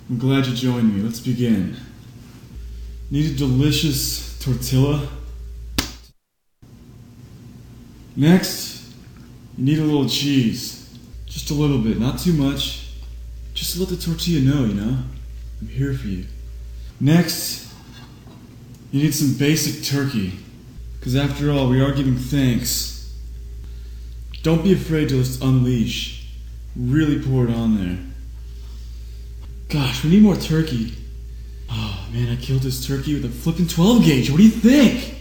I'm glad you joined me. Let's begin. Need a delicious tortilla. Next, you need a little cheese. Just a little bit, not too much. Just to let the tortilla know, I'm here for you. Next, you need some basic turkey. Because after all, we are giving thanks. Don't be afraid to just unleash. Really pour it on there. Gosh, we need more turkey. Oh man, I killed this turkey with a flippin' 12 gauge. What do you think?